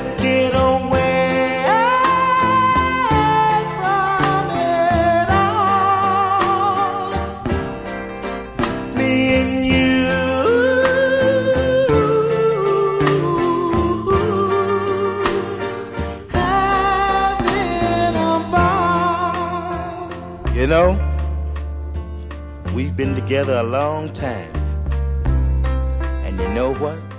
Let's get away from it all. Me and you having a ball. You know, we've been together a long time. And you know what?